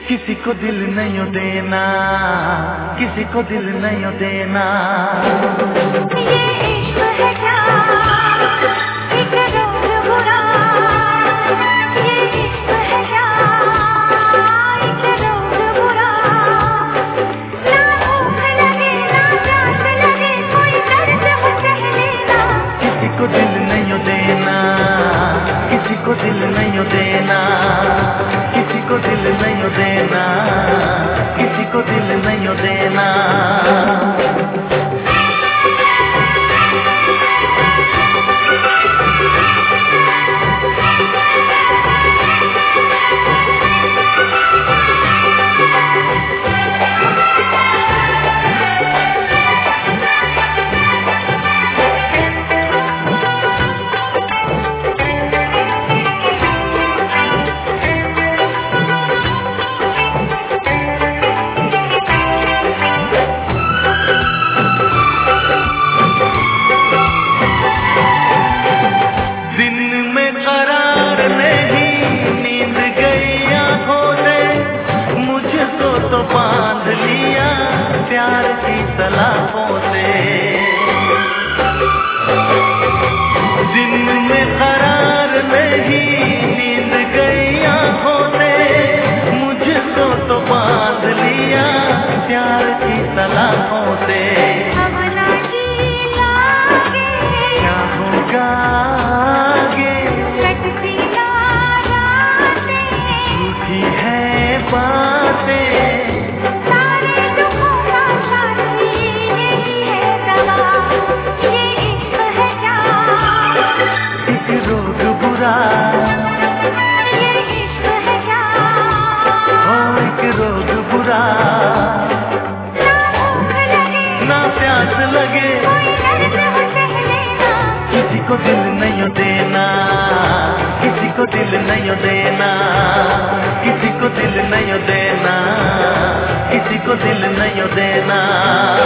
किसी को दिल नहीं देना, किसी को दिल नहीं देना। ये इश्क है क्या, एक रोग बुरा। ये इश्क है क्या, एक रोग बुरा। ना भूख लगे ना प्यास लगे, कोई दर्द हो सह लेना। किसी को दिल नहीं देना, किसी को दिल नहीं देना, किसी को दिल नहीं देना, किसी को दिल नहीं देना। तो बांध लिया प्यार की सलाखों से, दिन में करार नहीं नींद गई आँखों से, मुझको तो बांध लिया प्यार की सलाखों से। अब ना जी लागे क्या होगा आगे, कटती ना रातें, झूठी है बातें, सारे दुखों का साथी यही है दवा। ये इश्क है क्या, एक रोग बुरा। ये इश्क है क्या, हो एक रोग बुरा। ना भूख लगे ना प्यास लगे, कोई दर्द हो सह लेना। किसी को दिल नहीं देना, किसी को दिल नहीं देना, किसी को दिल नहीं देना, किसी को दिल नहीं देना।